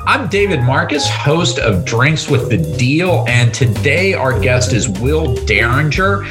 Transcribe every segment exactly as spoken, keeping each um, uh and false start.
I'm David Marcus, host of Drinks with the Deal, and today our guest is Will Daringer,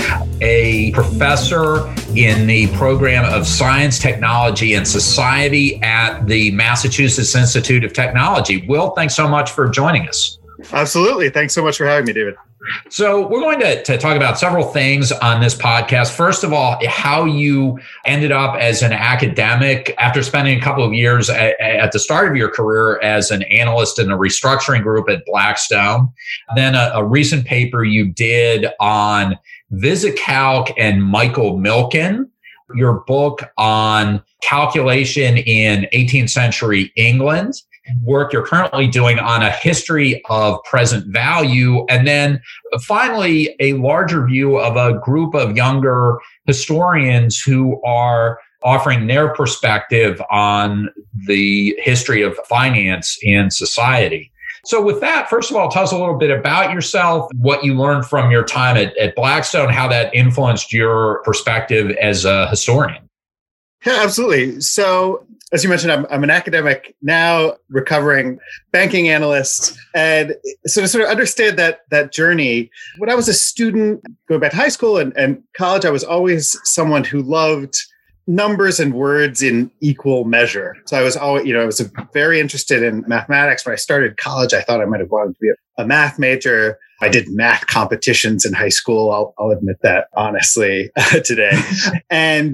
a professor in the program of Science, Technology, and Society at the Massachusetts Institute of Technology. Will, thanks so much for joining us. Absolutely. Thanks so much for having me, David. So we're going to, to talk about several things on this podcast. First of all, how you ended up as an academic after spending a couple of years at, at the start of your career as an analyst in a restructuring group at Blackstone. Then a, a recent paper you did on VisiCalc and Michael Milken, your book on calculation in eighteenth century England, work you're currently doing on a history of present value, and then finally a larger view of a group of younger historians who are offering their perspective on the history of finance in society. So with that, first of all, tell us a little bit about yourself, what you learned from your time at, at Blackstone, how that influenced your perspective as a historian. Yeah, absolutely. So as you mentioned, I'm, I'm an academic now, recovering banking analyst. And so to sort of understand that that journey, when I was a student, going back to high school and, and college, I was always someone who loved numbers and words in equal measure. So I was always, you know, I was very interested in mathematics. When I started college, I thought I might have wanted to be a, a math major. I did math competitions in high school. I'll, I'll admit that honestly today. And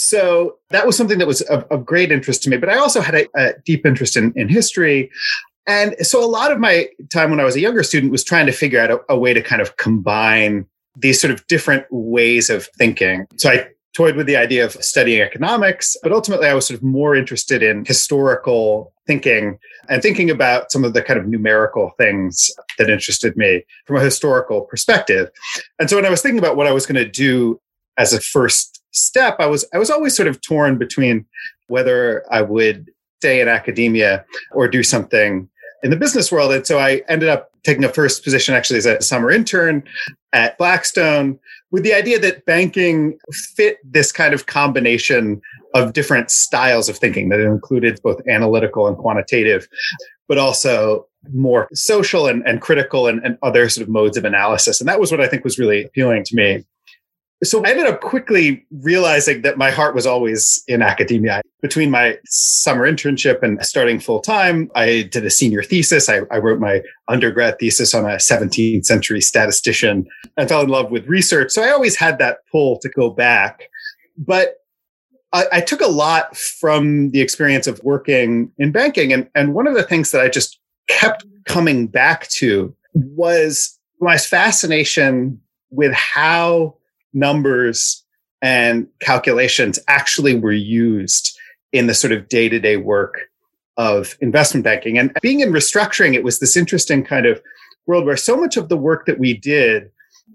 so that was something that was of, of great interest to me, but I also had a, a deep interest in, in history. And so a lot of my time when I was a younger student was trying to figure out a, a way to kind of combine these sort of different ways of thinking. So I toyed with the idea of studying economics, but ultimately I was sort of more interested in historical thinking and thinking about some of the kind of numerical things that interested me from a historical perspective. And so when I was thinking about what I was going to do as a first step, I was I was always sort of torn between whether I would stay in academia or do something in the business world. And so I ended up taking a first position actually as a summer intern at Blackstone with the idea that banking fit this kind of combination of different styles of thinking that included both analytical and quantitative, but also more social and, and critical and, and other sort of modes of analysis. And that was what I think was really appealing to me. So I ended up quickly realizing that my heart was always in academia. Between my summer internship and starting full time, I did a senior thesis. I, I wrote my undergrad thesis on a seventeenth century statistician and fell in love with research. So I always had that pull to go back. But I, I took a lot from the experience of working in banking. And, and one of the things that I just kept coming back to was my fascination with how numbers and calculations actually were used in the sort of day-to-day work of investment banking. And being in restructuring, it was this interesting kind of world where so much of the work that we did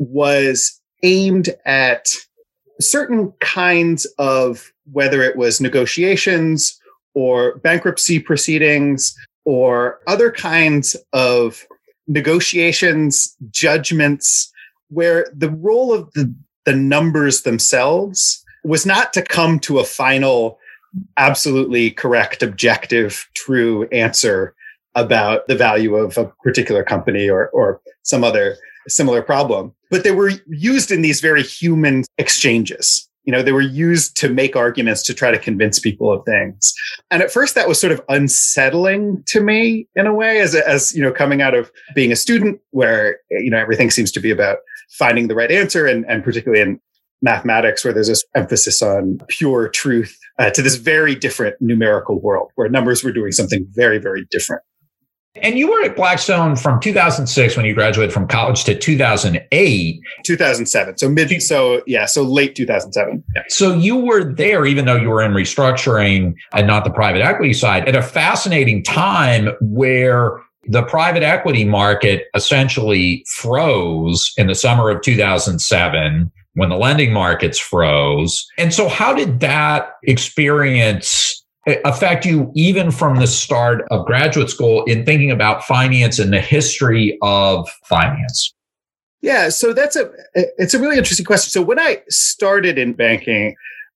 was aimed at certain kinds of, whether it was negotiations or bankruptcy proceedings or other kinds of negotiations, judgments, where the role of the the numbers themselves was not to come to a final, absolutely correct, objective, true answer about the value of a particular company or, or some other similar problem. But they were used in these very human exchanges. You know, they were used to make arguments to try to convince people of things. And at first that was sort of unsettling to me in a way, as, as, you know, coming out of being a student where, you know, everything seems to be about finding the right answer. And, and particularly in mathematics, where there's this emphasis on pure truth, uh, to this very different numerical world where numbers were doing something very, very different. And you were at Blackstone from two thousand six when you graduated from college to two thousand eight. two thousand seven. So mid, so yeah, so late two thousand seven. Yeah. So you were there, even though you were in restructuring and not the private equity side, at a fascinating time where the private equity market essentially froze in the summer of two thousand seven when the lending markets froze. And so how did that experience affect you even from the start of graduate school in thinking about finance and the history of finance? Yeah, so that's a it's a really interesting question. So when I started in banking,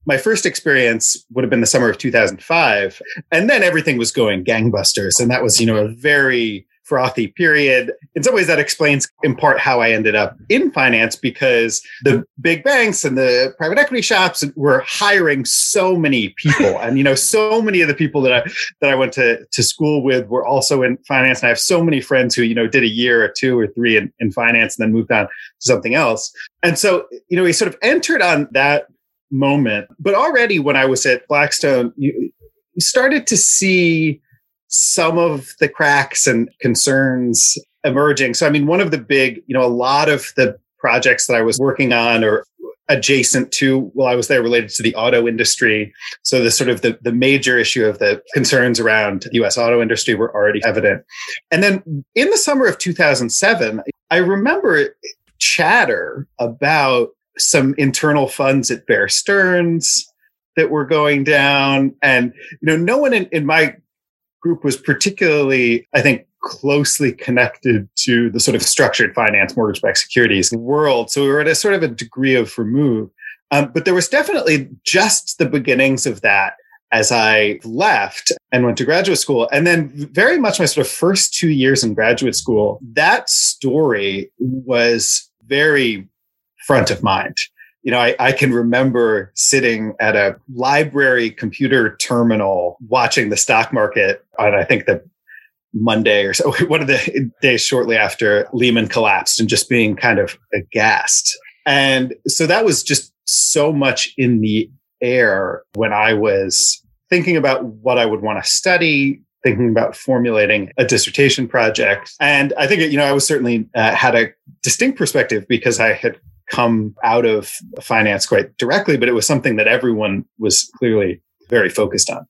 my first experience would have been the summer of two thousand five. And then everything was going gangbusters. And that was, you know, a very frothy period. In some ways, that explains in part how I ended up in finance, because the big banks and the private equity shops were hiring so many people. And, you know, so many of the people that I that I went to, to school with were also in finance. And I have so many friends who, you know, did a year or two or three in, in finance and then moved on to something else. And so, you know, we sort of entered on that moment. But already when I was at Blackstone, you, you started to see some of the cracks and concerns emerging. So, I mean, one of the big, you know, a lot of the projects that I was working on or adjacent to while I was there related to the auto industry. So the sort of the, the major issue of the concerns around the U S auto industry were already evident. And then in the summer of two thousand seven, I remember chatter about some internal funds at Bear Stearns that were going down. And, you know, no one in, in my group was particularly, I think, closely connected to the sort of structured finance, mortgage-backed securities world. So we were at a sort of a degree of remove. Um, but there was definitely just the beginnings of that as I left and went to graduate school. And then very much my sort of first two years in graduate school, that story was very front of mind. You know, I, I can remember sitting at a library computer terminal watching the stock market on, I think, the Monday or so, one of the days shortly after Lehman collapsed, and just being kind of aghast. And so that was just so much in the air when I was thinking about what I would want to study, thinking about formulating a dissertation project. And I think, you know, I was certainly uh, had a distinct perspective because I had come out of finance quite directly, but it was something that everyone was clearly very focused on.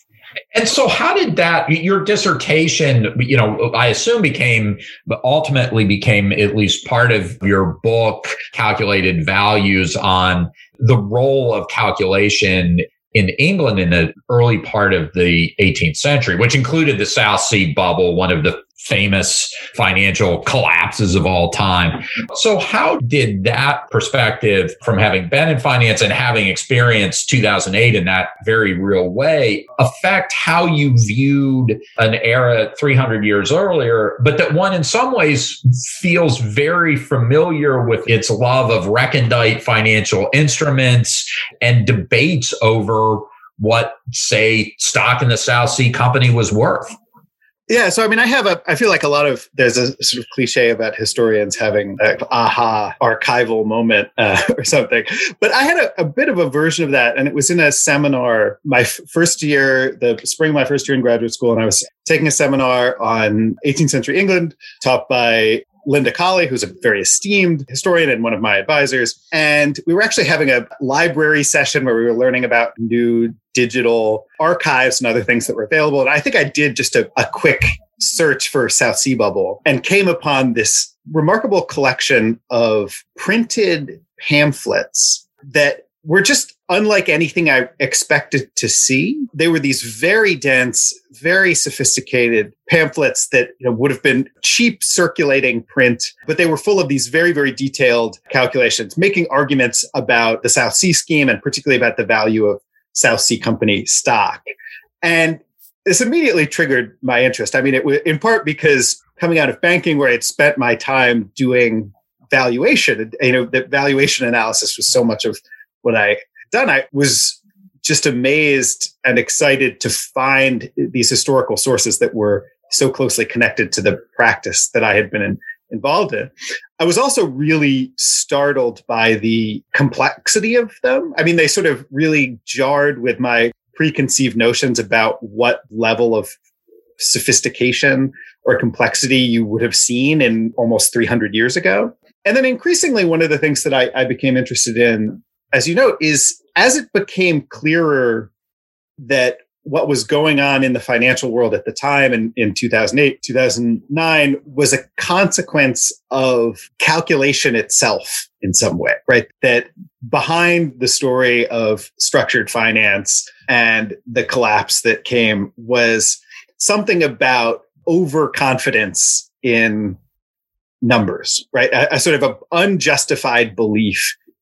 And so how did that, your dissertation, you know, I assume became, ultimately became at least part of your book, Calculated Values, on the role of calculation in England in the early part of the eighteenth century, which included the South Sea Bubble, one of the famous financial collapses of all time. So how did that perspective, from having been in finance and having experienced two thousand eight in that very real way, affect how you viewed an era three hundred years earlier, but that one in some ways feels very familiar with its love of recondite financial instruments and debates over what, say, stock in the South Sea Company was worth? Yeah. So, I mean, I have a, I feel like a lot of, there's a sort of cliche about historians having an aha archival moment uh, or something. But I had a, a bit of a version of that. And it was in a seminar, my f- first year, the spring of my first year in graduate school. And I was taking a seminar on eighteenth century England taught by Linda Colley, who's a very esteemed historian and one of my advisors. And we were actually having a library session where we were learning about new digital archives and other things that were available. And I think I did just a, a quick search for South Sea Bubble and came upon this remarkable collection of printed pamphlets that were just unlike anything I expected to see. They were these very dense, very sophisticated pamphlets that, you know, would have been cheap circulating print, but they were full of these very, very detailed calculations, making arguments about the South Sea scheme and particularly about the value of South Sea Company stock. And this immediately triggered my interest. I mean, it was in part because coming out of banking, where I had spent my time doing valuation, you know, the valuation analysis was so much of what I had done. I was just amazed and excited to find these historical sources that were so closely connected to the practice that I had been in, involved in. I was also really startled by the complexity of them. I mean, they sort of really jarred with my preconceived notions about what level of sophistication or complexity you would have seen in almost three hundred years ago. And then increasingly, one of the things that I, I became interested in, as you note, is as it became clearer that what was going on in the financial world at the time in, in two thousand eight, two thousand nine was a consequence of calculation itself in some way, right? That behind the story of structured finance and the collapse that came was something about overconfidence in numbers, right? A, a sort of a unjustified belief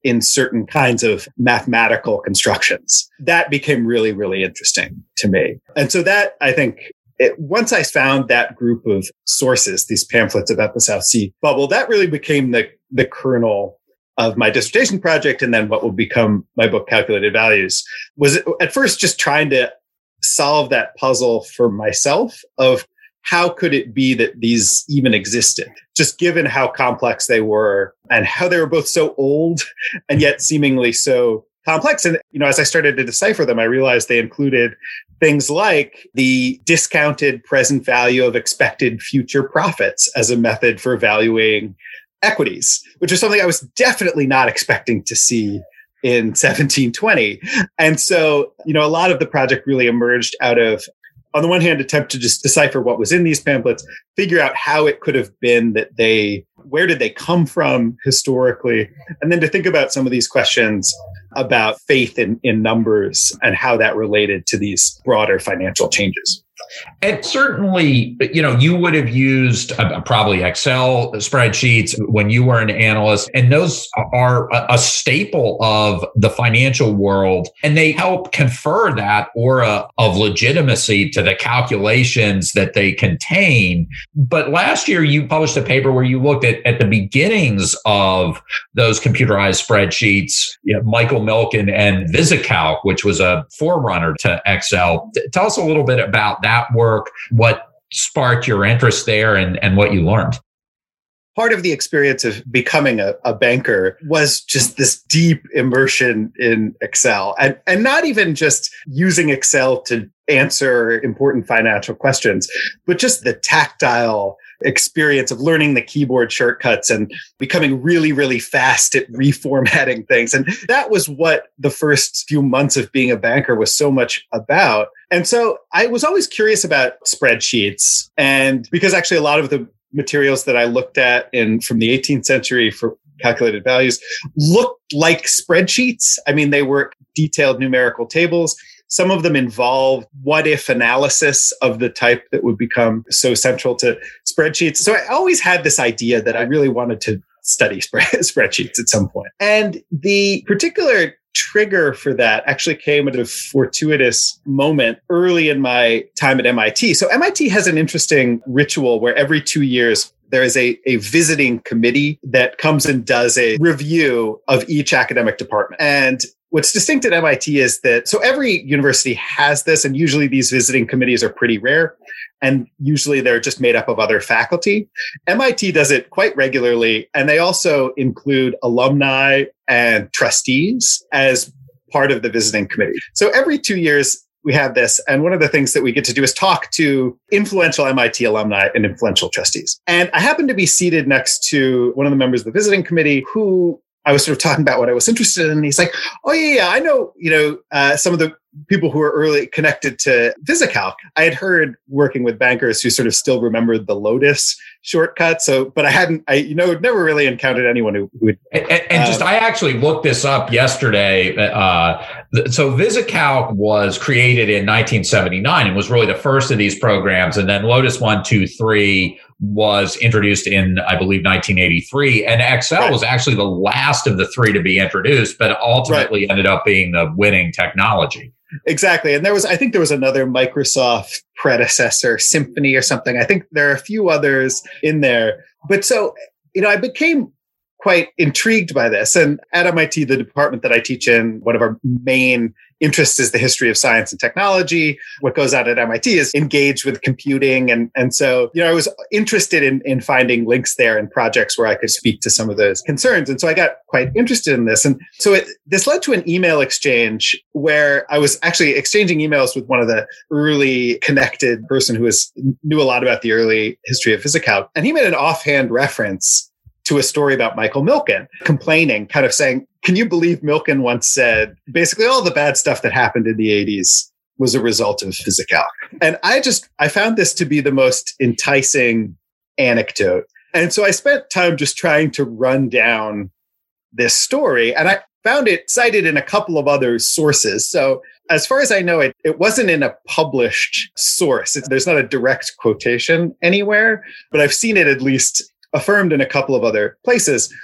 in certain kinds of mathematical constructions. That became really, really interesting to me. And so that, I think, it, once I found that group of sources, these pamphlets about the South Sea bubble, that really became the, the kernel of my dissertation project, and then what will become my book, Calculated Values, was at first just trying to solve that puzzle for myself of how could it be that these even existed, just given how complex they were and how they were both so old and yet seemingly so complex. And, you know, as I started to decipher them, I realized they included things like the discounted present value of expected future profits as a method for valuing equities, which is something I was definitely not expecting to see in seventeen twenty. And so, you know, a lot of the project really emerged out of, on the one hand, attempt to just decipher what was in these pamphlets, figure out how it could have been that they, where did they come from historically, and then to think about some of these questions about faith in, in numbers and how that related to these broader financial changes. And certainly, you know, you would have used uh, probably Excel spreadsheets when you were an analyst, and those are a, a staple of the financial world, and they help confer that aura of legitimacy to the calculations that they contain. But last year, you published a paper where you looked at, at the beginnings of those computerized spreadsheets, you know, Michael Milken and VisiCalc, which was a forerunner to Excel. Tell us a little bit about that work, what sparked your interest there, and, and what you learned. Part of the experience of becoming a, a banker was just this deep immersion in Excel, and, and not even just using Excel to answer important financial questions, but just the tactile experience of learning the keyboard shortcuts and becoming really, really fast at reformatting things. And that was what the first few months of being a banker was so much about. And so I was always curious about spreadsheets. And because actually a lot of the materials that I looked at in from the eighteenth century for calculated values looked like spreadsheets. I mean, they were detailed numerical tables. Some of them involve what-if analysis of the type that would become so central to spreadsheets. So I always had this idea that I really wanted to study spread- spreadsheets at some point. And the particular trigger for that actually came at a fortuitous moment early in my time at M I T. So M I T has an interesting ritual where every two years there is a, a visiting committee that comes and does a review of each academic department. And what's distinct at M I T is that, so every university has this, and usually these visiting committees are pretty rare, and usually they're just made up of other faculty. M I T does it quite regularly, and they also include alumni and trustees as part of the visiting committee. So every two years, we have this. And one of the things that we get to do is talk to influential M I T alumni and influential trustees. And I happened to be seated next to one of the members of the visiting committee who I was sort of talking about what I was interested in. And he's like, oh, yeah, yeah, I know, you know, uh, some of the people who were early connected to VisiCalc. I had heard working with bankers who sort of still remembered the Lotus shortcut. So, but I hadn't, I, you know, never really encountered anyone who would. And, and just, um, I actually looked this up yesterday. Uh, so VisiCalc was created in nineteen seventy-nine and was really the first of these programs. And then Lotus one, two, three was introduced in, I believe, nineteen eighty-three. And Excel right. was actually the last of the three to be introduced, but ultimately right. ended up being the winning technology. Exactly. And there was, I think there was another Microsoft predecessor, Symphony or something. I think there are a few others in there. But so, you know, I became quite intrigued by this. And at M I T, the department that I teach in, one of our main interests is the history of science and technology. What goes on at M I T is engaged with computing. And, and so, you know, I was interested in, in finding links there and projects where I could speak to some of those concerns. And so I got quite interested in this. And so it, this led to an email exchange where I was actually exchanging emails with one of the early connected person who was knew a lot about the early history of VisiCalc. And he made an offhand reference to a story about Michael Milken, complaining, kind of saying, can you believe Milken once said, basically all the bad stuff that happened in the eighties was a result of VisiCalc. And I just, I found this to be the most enticing anecdote. And so I spent time just trying to run down this story. And I found it cited in a couple of other sources. So as far as I know, it, it wasn't in a published source. It's, there's not a direct quotation anywhere, but I've seen it at least affirmed in a couple of other places.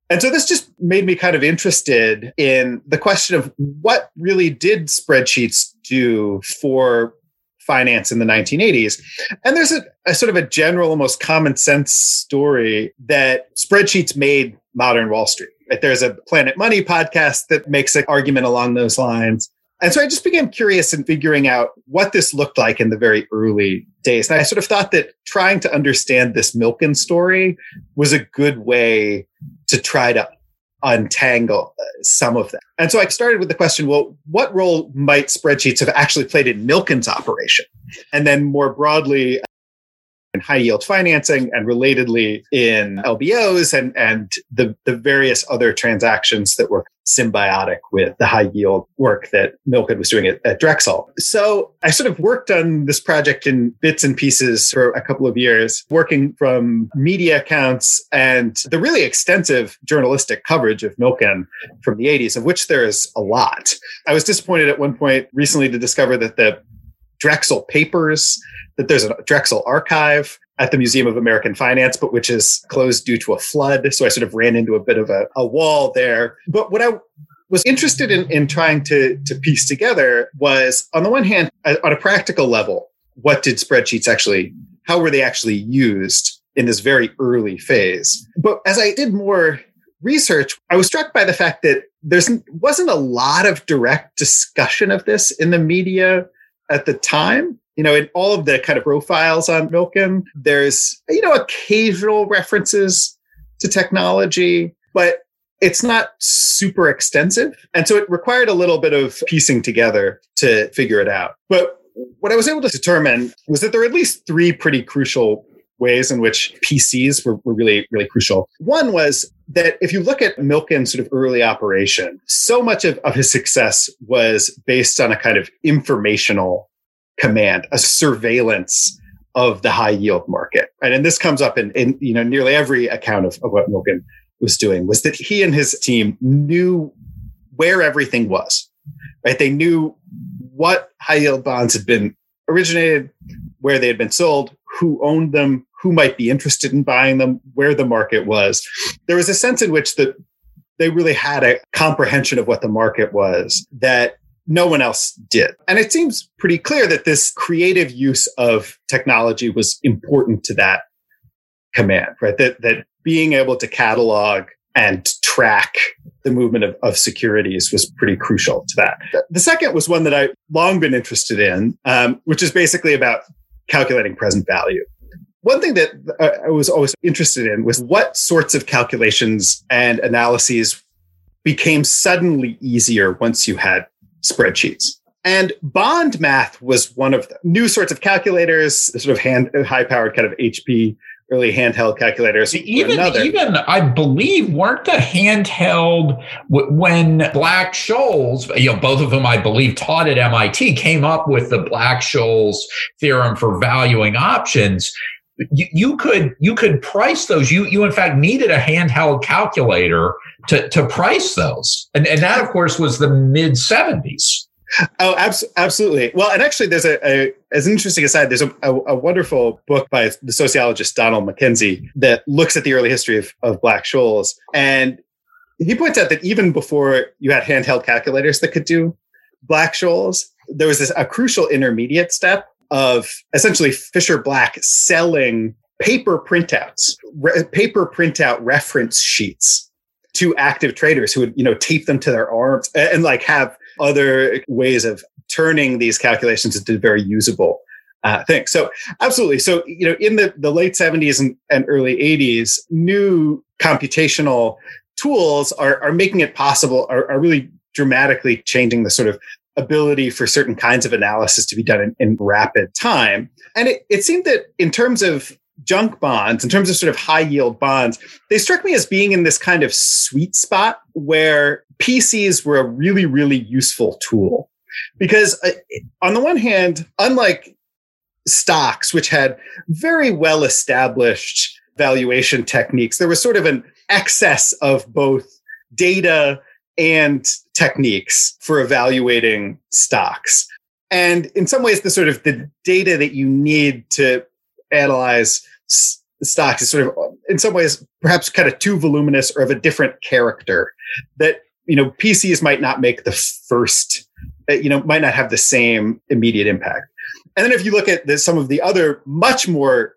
And so this just made me kind of interested in the question of what really did spreadsheets do for finance in the nineteen eighties. And there's a, a sort of a general, almost common sense story that spreadsheets made modern Wall Street. Right? There's a Planet Money podcast that makes an argument along those lines. And so I just became curious in figuring out what this looked like in the very early days. And I sort of thought that trying to understand this Milken story was a good way to try to untangle some of that. And so I started with the question, well, what role might spreadsheets have actually played in Milken's operation? And then more broadly, in high yield financing and relatedly in L B Os and, and the, the various other transactions that were symbiotic with the high yield work that Milken was doing at, at Drexel. So I sort of worked on this project in bits and pieces for a couple of years, working from media accounts and the really extensive journalistic coverage of Milken from the eighties, of which there is a lot. I was disappointed at one point recently to discover that the Drexel papers, that there's a Drexel archive at the Museum of American Finance, but which is closed due to a flood. So I sort of ran into a bit of a, a wall there. But what I was interested in, in trying to, to piece together was, on the one hand, on a practical level, what did spreadsheets actually, how were they actually used in this very early phase? But as I did more research, I was struck by the fact that there wasn't a lot of direct discussion of this in the media at the time. You know, in all of the kind of profiles on Milken, there's, you know, occasional references to technology, but it's not super extensive. And so it required a little bit of piecing together to figure it out. But what I was able to determine was that there are at least three pretty crucial ways in which P Cs were, were really, really crucial. One was that if you look at Milken's sort of early operation, so much of, of his success was based on a kind of informational command, a surveillance of the high yield market. Right? And this comes up in, in you know nearly every account of, of what Milken was doing, was that he and his team knew where everything was. Right? They knew what high yield bonds had been originated, where they had been sold, who owned them, who might be interested in buying them, where the market was. There was a sense in which that they really had a comprehension of what the market was that no one else did. And it seems pretty clear that this creative use of technology was important to that command, right? That, that being able to catalog and track the movement of, of securities was pretty crucial to that. The second was one that I've long been interested in, um, which is basically about calculating present value. One thing that I was always interested in was what sorts of calculations and analyses became suddenly easier once you had spreadsheets. And bond math was one of them. New sorts of calculators, the sort of hand, high-powered kind of H P, early handheld calculators. Even, even I believe, weren't the handheld, when Black-Scholes, you know, both of whom I believe taught at M I T, came up with the Black-Scholes theorem for valuing options. You, you could you could price those. You you in fact needed a handheld calculator to to price those, and and that of course was the mid seventies. Oh, abs- absolutely. Well, and actually, there's a, a as an interesting aside. There's a, a, a wonderful book by the sociologist Donald Mackenzie that looks at the early history of, of Black-Scholes, and he points out that even before you had handheld calculators that could do Black-Scholes, there was this a crucial intermediate step of essentially Fisher Black selling paper printouts, re- paper printout reference sheets to active traders who would, you know, tape them to their arms and, and like have other ways of turning these calculations into very usable uh, things. So absolutely. So, you know, in the, the late seventies and, and early eighties, new computational tools are, are making it possible, are, are really dramatically changing the sort of ability for certain kinds of analysis to be done in, in rapid time. And it, it seemed that in terms of junk bonds, in terms of sort of high yield bonds, they struck me as being in this kind of sweet spot where P Cs were a really, really useful tool. Because uh, on the one hand, unlike stocks, which had very well established valuation techniques, there was sort of an excess of both data and techniques for evaluating stocks. And in some ways, the sort of the data that you need to analyze stocks is sort of, in some ways, perhaps kind of too voluminous or of a different character. That, you know, P Cs might not make the first, you know, might not have the same immediate impact. And then if you look at the, some of the other much more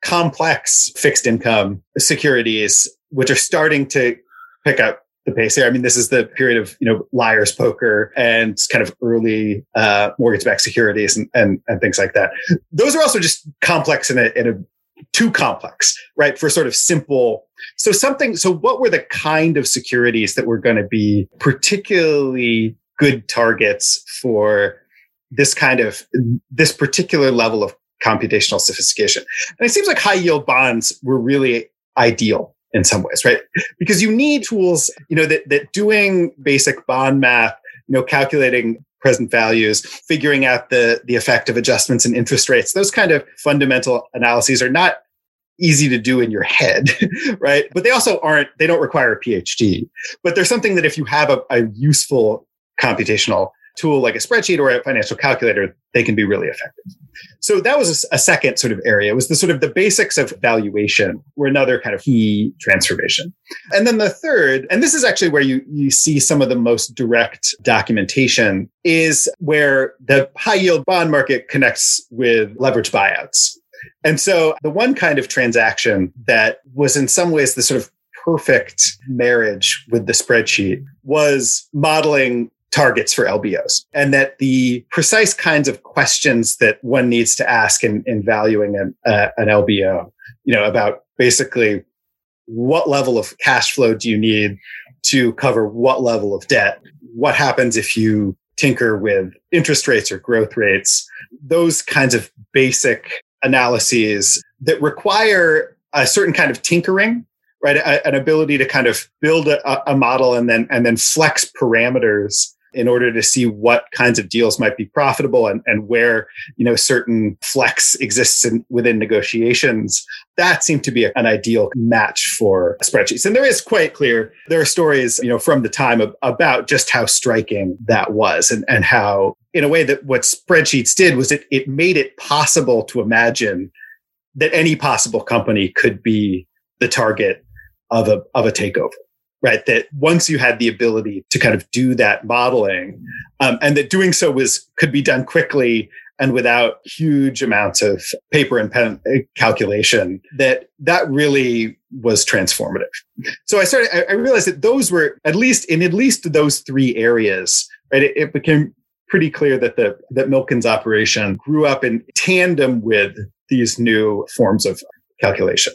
complex fixed income securities, which are starting to pick up the pace here. I mean, this is the period of, you know, liar's poker and kind of early uh, mortgage-backed securities and, and and things like that. Those are also just complex in a, in a too complex, right? For sort of simple. So something, so what were the kind of securities that were going to be particularly good targets for this kind of, this particular level of computational sophistication? And it seems like high yield bonds were really ideal in some ways, right? Because you need tools, you know, that, that doing basic bond math, you know, calculating present values, figuring out the, the effect of adjustments in interest rates, those kind of fundamental analyses are not easy to do in your head, right? But they also aren't, they don't require a PhD. But there's something that if you have a, a useful computational tool like a spreadsheet or a financial calculator, they can be really effective. So that was a, a second sort of area. It was the sort of the basics of valuation were another kind of key transformation. And then the third, and this is actually where you, you see some of the most direct documentation, is where the high yield bond market connects with leverage buyouts. And so the one kind of transaction that was in some ways the sort of perfect marriage with the spreadsheet was modeling targets for L B Os, and that the precise kinds of questions that one needs to ask in, in valuing an, uh, an L B O, you know, about basically what level of cash flow do you need to cover what level of debt? What happens if you tinker with interest rates or growth rates? Those kinds of basic analyses that require a certain kind of tinkering, right? A, an ability to kind of build a, a model and then and then flex parameters in order to see what kinds of deals might be profitable and, and where, you know, certain flex exists in, within negotiations. That seemed to be a, an ideal match for spreadsheets. And there is quite clear, there are stories, you know, from the time of, about just how striking that was and, and how, in a way, that what spreadsheets did was it, it made it possible to imagine that any possible company could be the target of a, of a takeover. Right. That once you had the ability to kind of do that modeling, um, and that doing so was could be done quickly and without huge amounts of paper and pen calculation, that that really was transformative. So I started, I, I realized that those were at least in at least those three areas, right? It, it became pretty clear that the that Milken's operation grew up in tandem with these new forms of calculation.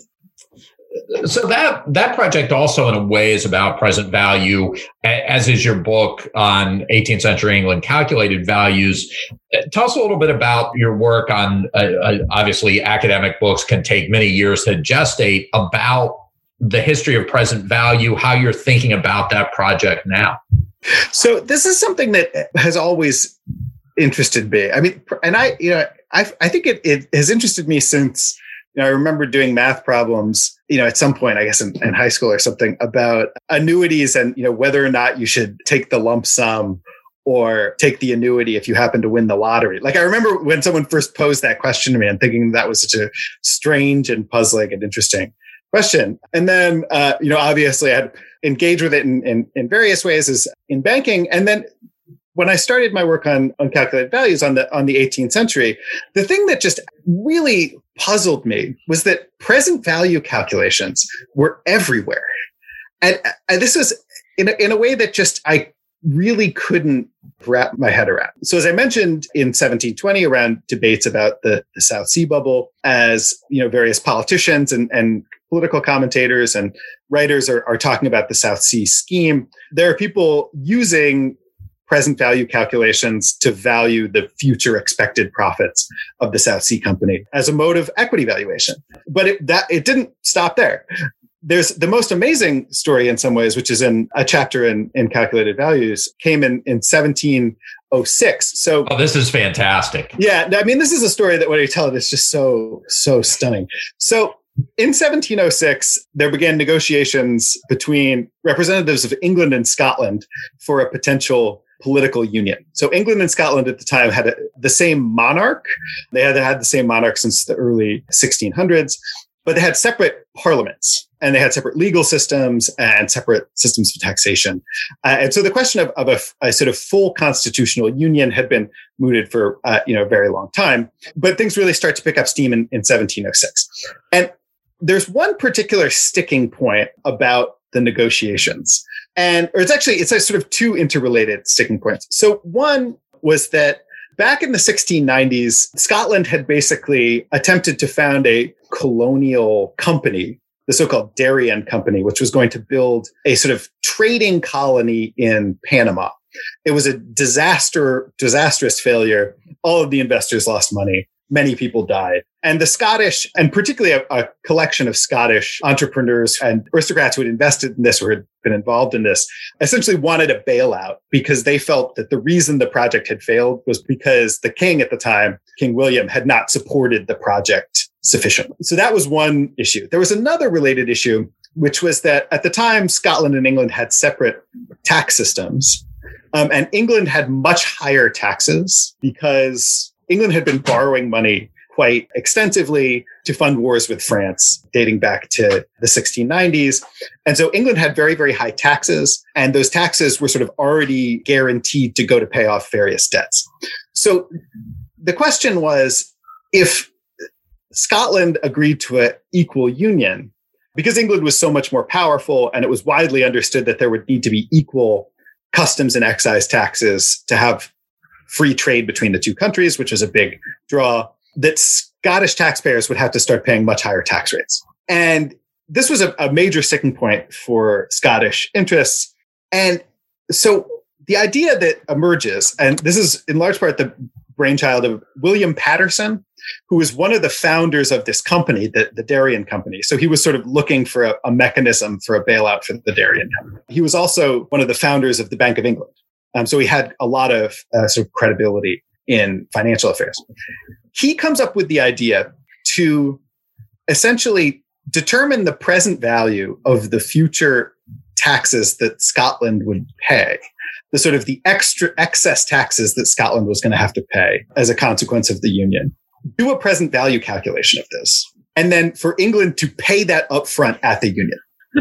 So that that project also, in a way, is about present value, as is your book on eighteenth century England calculated values. Tell us a little bit about your work on, uh, uh, obviously, academic books can take many years to gestate, about the history of present value, how you're thinking about that project now. So this is something that has always interested me. I mean, and I, you know, I I think it, it has interested me since, you know, I remember doing math problems, you know, at some point, I guess in, in high school or something, about annuities and, you know, whether or not you should take the lump sum or take the annuity if you happen to win the lottery. Like, I remember when someone first posed that question to me and thinking that was such a strange and puzzling and interesting question. And then, uh, you know, obviously I had engaged with it in, in, in various ways as in banking. And then when I started my work on uncalculated values on the on the eighteenth century, the thing that just really puzzled me was that present value calculations were everywhere. And, and this was in a, in a way that just I really couldn't wrap my head around. So as I mentioned in seventeen twenty, around debates about the, the South Sea bubble, as you know, various politicians and, and political commentators and writers are, are talking about the South Sea scheme, there are people using present value calculations to value the future expected profits of the South Sea Company as a mode of equity valuation. But it, that it didn't stop there. There's the most amazing story in some ways, which is in a chapter in, in Calculated Values, came in, in seventeen oh six. So oh, this is fantastic. Yeah. I mean, this is a story that when I tell it, it's just so, so stunning. So in seventeen oh six, there began negotiations between representatives of England and Scotland for a potential political union. So England and Scotland at the time had a, the same monarch. They had had the same monarch since the early sixteen hundreds. but they had separate parliaments and they had separate legal systems and separate systems of taxation. Uh, and so the question of, of a, a sort of full constitutional union had been mooted for uh, you know a very long time, but things really start to pick up steam in, in seventeen oh six. And there's one particular sticking point about the negotiations. And or it's actually, it's a sort of two interrelated sticking points. So one was that back in the sixteen nineties, Scotland had basically attempted to found a colonial company, the so-called Darien Company, which was going to build a sort of trading colony in Panama. It was a disaster, disastrous failure. All of the investors lost money. Many people died. And the Scottish, and particularly a, a collection of Scottish entrepreneurs and aristocrats who had invested in this or had been involved in this, essentially wanted a bailout because they felt that the reason the project had failed was because the king at the time, King William, had not supported the project sufficiently. So that was one issue. There was another related issue, which was that at the time, Scotland and England had separate tax systems. Um, and England had much higher taxes because England had been borrowing money quite extensively to fund wars with France dating back to the sixteen nineties. And so England had very, very high taxes, and those taxes were sort of already guaranteed to go to pay off various debts. So the question was, if Scotland agreed to an equal union, because England was so much more powerful and it was widely understood that there would need to be equal customs and excise taxes to have free trade between the two countries, which was a big draw, that Scottish taxpayers would have to start paying much higher tax rates. And this was a, a major sticking point for Scottish interests. And so the idea that emerges, and this is in large part the brainchild of William Paterson, who was one of the founders of this company, the, the Darien Company. So he was sort of looking for a, a mechanism for a bailout for the Darien Company. He was also one of the founders of the Bank of England. Um, so he had a lot of uh, sort of credibility in financial affairs. He comes up with the idea to essentially determine the present value of the future taxes that Scotland would pay, the sort of the extra excess taxes that Scotland was going to have to pay as a consequence of the union. Do a present value calculation of this, and then for England to pay that upfront at the union.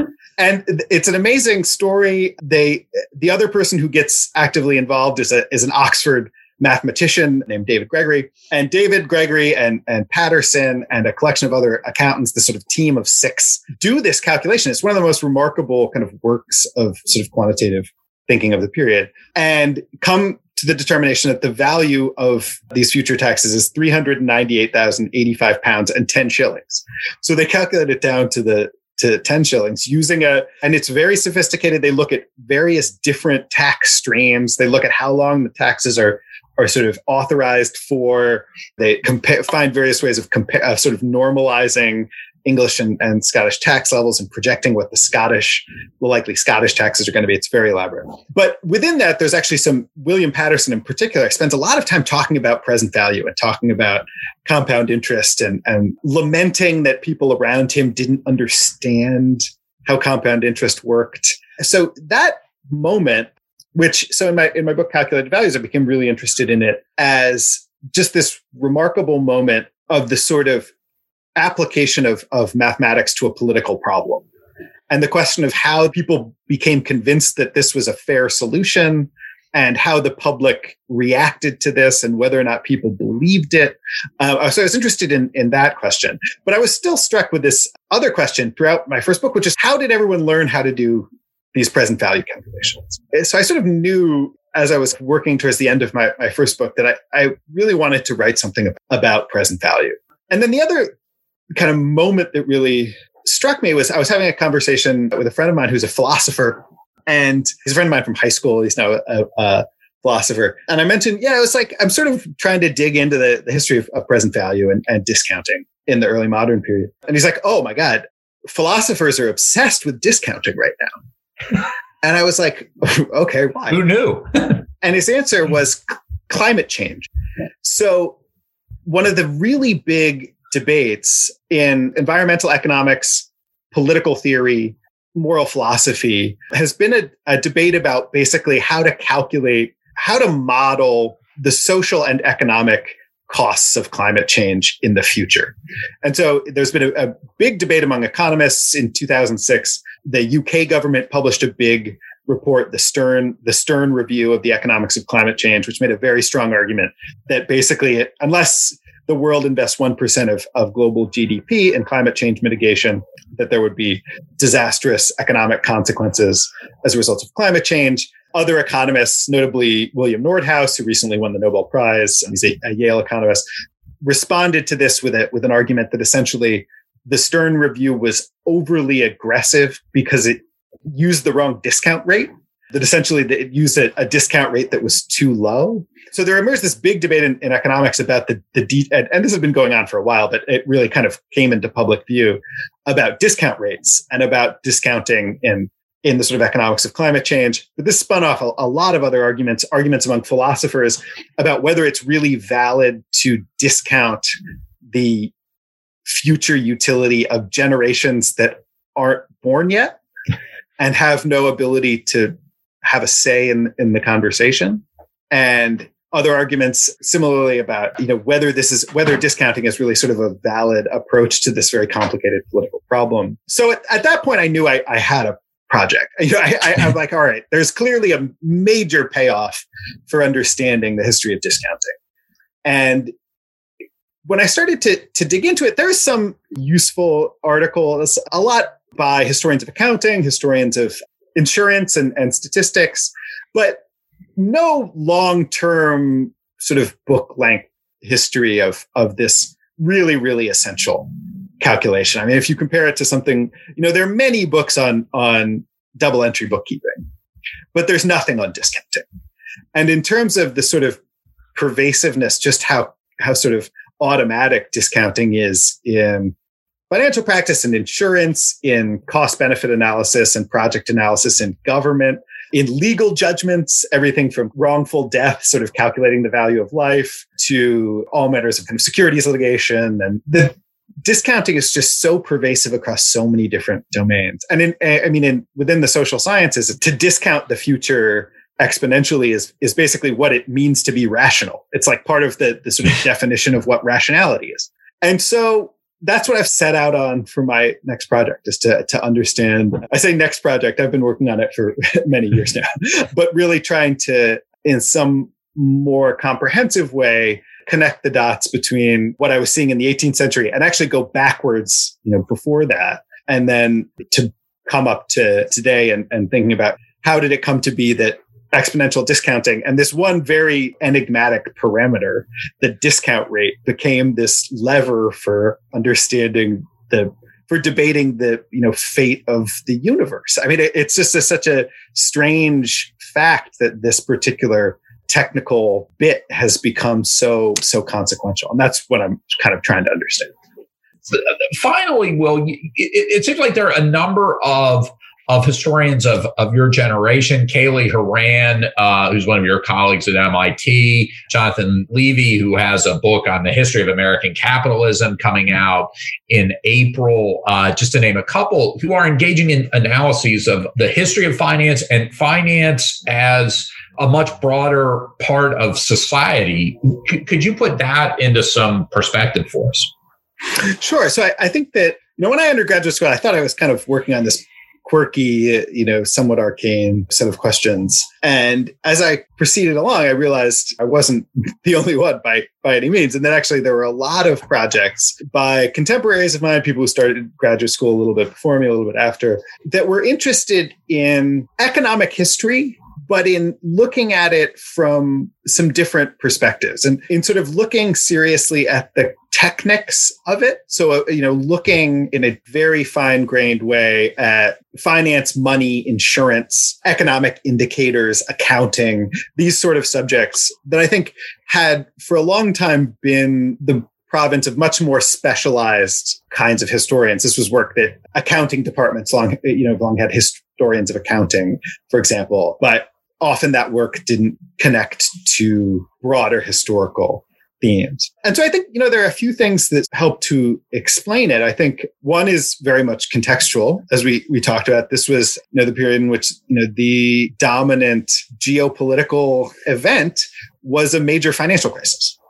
And it's an amazing story. They, the other person who gets actively involved is a is an Oxford mathematician named David Gregory. And David Gregory and, and Paterson and a collection of other accountants, this sort of team of six, do this calculation. It's one of the most remarkable kind of works of sort of quantitative thinking of the period, and come to the determination that the value of these future taxes is three hundred ninety-eight thousand eighty-five pounds and ten shillings. So they calculate it down to the to ten shillings using a, and it's very sophisticated. They look at various different tax streams. They look at how long the taxes are, are sort of authorized for. They compare, find various ways of compare, uh, sort of normalizing English and, and Scottish tax levels and projecting what the Scottish, the likely Scottish taxes are going to be. It's very elaborate. But within that, there's actually some, William Paterson in particular spends a lot of time talking about present value and talking about compound interest and, and lamenting that people around him didn't understand how compound interest worked. So that moment, which, so in my, in my book, Calculated Values, I became really interested in it as just this remarkable moment of the sort of application of, of mathematics to a political problem. And the question of how people became convinced that this was a fair solution and how the public reacted to this and whether or not people believed it. Uh, so I was interested in, in that question. But I was still struck with this other question throughout my first book, which is how did everyone learn how to do these present value calculations? So I sort of knew as I was working towards the end of my, my first book that I, I really wanted to write something about present value. And then the other kind of moment that really struck me was I was having a conversation with a friend of mine who's a philosopher, and he's a friend of mine from high school. He's now a, a philosopher. And I mentioned, yeah, it was like, I'm sort of trying to dig into the, the history of, of present value and, and discounting in the early modern period. And he's like, oh my God, philosophers are obsessed with discounting right now. And I was like, okay, why? Who knew? And his answer was c- climate change. So one of the really big debates in environmental economics, political theory, moral philosophy has been a, a debate about basically how to calculate, how to model the social and economic costs of climate change in the future. And so there's been a, a big debate among economists. In two thousand six, the U K government published a big report, the Stern, the Stern Review of the Economics of Climate Change, which made a very strong argument that basically, unless the world invests one percent of, of global G D P in climate change mitigation, that there would be disastrous economic consequences as a result of climate change. Other economists, notably William Nordhaus, who recently won the Nobel Prize, he's a, a Yale economist, responded to this with a, with an argument that essentially the Stern Review was overly aggressive because it used the wrong discount rate, that essentially it used a, a discount rate that was too low. So there emerged this big debate in, in economics about the, the de- and, and this has been going on for a while, but it really kind of came into public view about discount rates and about discounting in, in the sort of economics of climate change. But this spun off a, a lot of other arguments, arguments among philosophers about whether it's really valid to discount the future utility of generations that aren't born yet and have no ability to have a say in, in the conversation. And other arguments similarly about, you know, whether this is, whether discounting is really sort of a valid approach to this very complicated political problem. So at, at that point, I knew I, I had a project. You know, I, I, I'm like, all right, there's clearly a major payoff for understanding the history of discounting. And when I started to, to dig into it, there's some useful articles, a lot by historians of accounting, historians of insurance and, and statistics, but no long-term sort of book-length history of, of this really, really essential calculation. I mean, if you compare it to something, you know, there are many books on, on double entry bookkeeping, but there's nothing on discounting. And in terms of the sort of pervasiveness, just how, how sort of automatic discounting is in financial practice and insurance, in cost benefit analysis and project analysis in government, in legal judgments, everything from wrongful death, sort of calculating the value of life, to all matters of kind of securities litigation. And the discounting is just so pervasive across so many different domains. And in, I mean, in within the social sciences, to discount the future exponentially is, is basically what it means to be rational. It's like part of the, the sort of definition of what rationality is. And so that's what I've set out on for my next project, is to, to understand. I say next project, I've been working on it for many years now, but really trying to, in some more comprehensive way, connect the dots between what I was seeing in the eighteenth century and actually go backwards, you know, before that, and then to come up to today and, and thinking about how did it come to be that exponential discounting and this one very enigmatic parameter, the discount rate, became this lever for understanding the, for debating the, you know, fate of the universe. I mean, it, it's just a, such a strange fact that this particular technical bit has become so, so consequential. And that's what I'm kind of trying to understand. Finally, Will, it, it seems like there are a number of of historians of, of your generation, Kaylee Horan, uh, who's one of your colleagues at M I T, Jonathan Levy, who has a book on the history of American capitalism coming out in April, uh, just to name a couple, who are engaging in analyses of the history of finance and finance as a much broader part of society. C- could you put that into some perspective for us? Sure. So I, I think that, you know, when I undergraduate school, I thought I was kind of working on this quirky, you know, somewhat arcane set of questions. And as I proceeded along, I realized I wasn't the only one by, by any means. And then actually there were a lot of projects by contemporaries of mine, people who started graduate school a little bit before me, a little bit after, that were interested in economic history, but in looking at it from some different perspectives and in sort of looking seriously at the techniques of it. So, you know, looking in a very fine-grained way at finance, money, insurance, economic indicators, accounting, these sort of subjects that I think had for a long time been the province of much more specialized kinds of historians. This was work that accounting departments long, you know, long had historians of accounting, for example, but often that work didn't connect to broader historical themes. And so I think, you know, there are a few things that help to explain it. I think one is very much contextual, as we, we talked about. This was, you know, the period in which, you know, the dominant geopolitical event was a major financial crisis.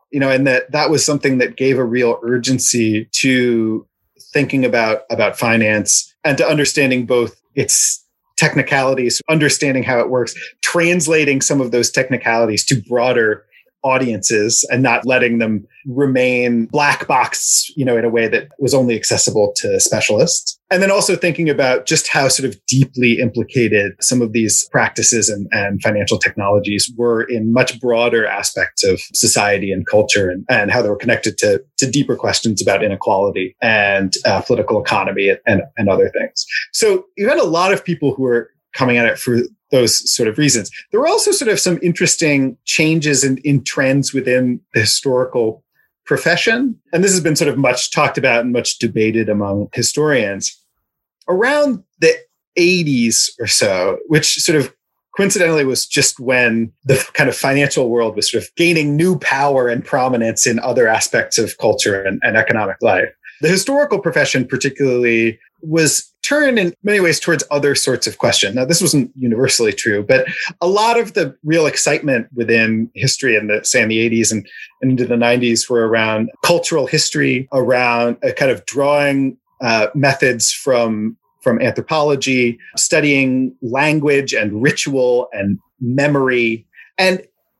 you know, and that that was something that gave a real urgency to thinking about, about finance and to understanding both its technicalities, understanding how it works, translating some of those technicalities to broader audiences and not letting them remain black box, you know, in a way that was only accessible to specialists. And then also thinking about just how sort of deeply implicated some of these practices and, and financial technologies were in much broader aspects of society and culture, and, and how they were connected to, to deeper questions about inequality and uh, political economy and, and other things. So you had a lot of people who were coming at it for those sort of reasons. There were also sort of some interesting changes in, in trends within the historical profession. And this has been sort of much talked about and much debated among historians. Around the eighties or so, which sort of coincidentally was just when the kind of financial world was sort of gaining new power and prominence in other aspects of culture and, and economic life. The historical profession particularly was turned in many ways towards other sorts of questions. Now, this wasn't universally true, but a lot of the real excitement within history in the, say, in the eighties and, and into the nineties were around cultural history, around a kind of drawing uh, methods from, from anthropology, studying language and ritual and memory. And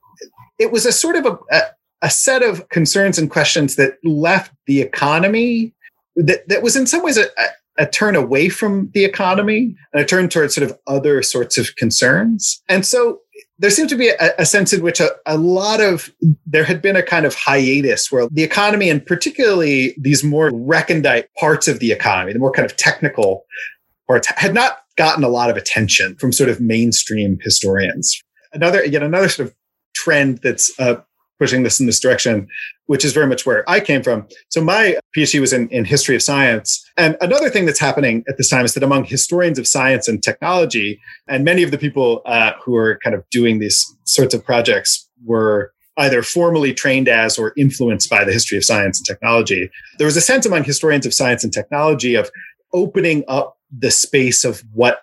it was a sort of a, a, a set of concerns and questions that left the economy, that, that was in some ways a, a a turn away from the economy and a turn towards sort of other sorts of concerns. And so there seemed to be a, a sense in which a, a lot of, there had been a kind of hiatus where the economy, and particularly these more recondite parts of the economy, the more kind of technical parts, had not gotten a lot of attention from sort of mainstream historians. Another, yet another sort of trend that's uh, pushing this in this direction, which is very much where I came from. So my PhD was in, in history of science. And another thing that's happening at this time is that among historians of science and technology, and many of the people uh, who are kind of doing these sorts of projects were either formally trained as or influenced by the history of science and technology. There was a sense among historians of science and technology of opening up the space of what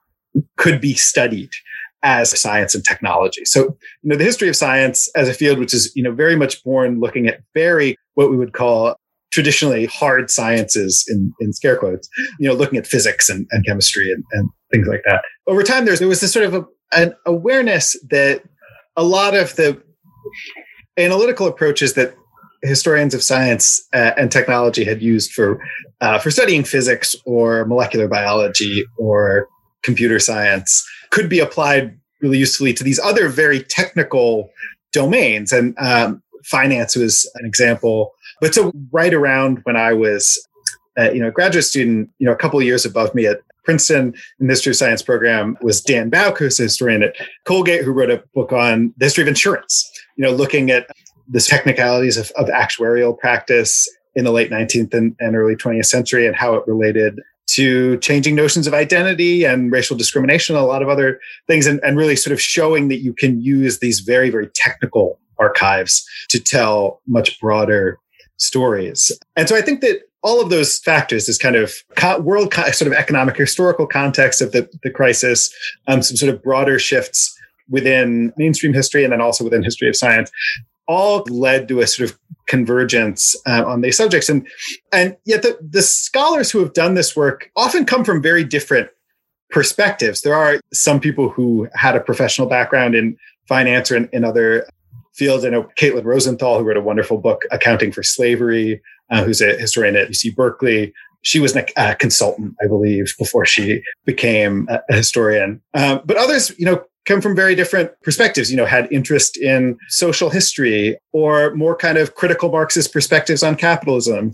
could be studied as science and technology. So, you know, the history of science as a field, which is, you know, very much born looking at very, what we would call traditionally hard sciences in, in scare quotes, you know, looking at physics and, and chemistry and, and things like that. Over time, there's, there was this sort of a, an awareness that a lot of the analytical approaches that historians of science uh, and technology had used for, uh, for studying physics or molecular biology or computer science could be applied really usefully to these other very technical domains. And um, finance was an example. But so right around when I was uh, you know, a graduate student, you know, a couple of years above me at Princeton in the history of science program was Dan Bauk, who's a historian at Colgate, who wrote a book on the history of insurance, you know, looking at the technicalities of, of actuarial practice in the late nineteenth and, and early twentieth century and how it related to changing notions of identity and racial discrimination, and a lot of other things, and, and really sort of showing that you can use these very, very technical archives to tell much broader stories. And so I think that all of those factors, this kind of co- world co- sort of economic historical context of the, the crisis, um, some sort of broader shifts within mainstream history and then also within history of science, all led to a sort of convergence uh, on these subjects. And, and yet the, the scholars who have done this work often come from very different perspectives. There are some people who had a professional background in finance or in, in other fields. I know Caitlin Rosenthal, who wrote a wonderful book, Accounting for Slavery, uh, who's a historian at U C Berkeley. She was a uh, consultant, I believe, before she became a, a historian. Um, but others, you know, come from very different perspectives, you know, had interest in social history or more kind of critical Marxist perspectives on capitalism,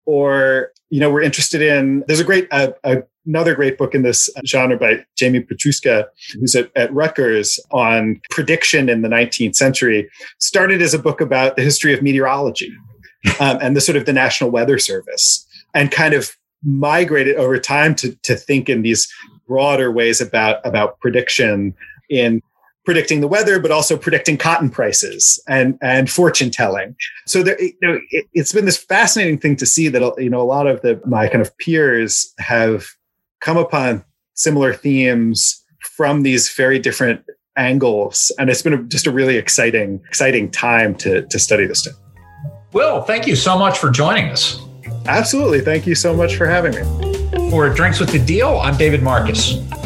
or, you know, we're interested in, there's a great, uh, uh, another great book in this genre by Jamie Petruska, who's at, at Rutgers, on prediction in the nineteenth century, started as a book about the history of meteorology um, and the sort of the National Weather Service, and kind of migrated over time to, to think in these broader ways about, about prediction, in predicting the weather, but also predicting cotton prices and, and fortune telling. So there, you know, it, it's been this fascinating thing to see that, you know, a lot of the, my kind of peers have come upon similar themes from these very different angles. And it's been a, just a really exciting, exciting time to, to study this stuff. Will, thank you so much for joining us. Absolutely. Thank you so much for having me. For Drinks with the Deal, I'm David Marcus.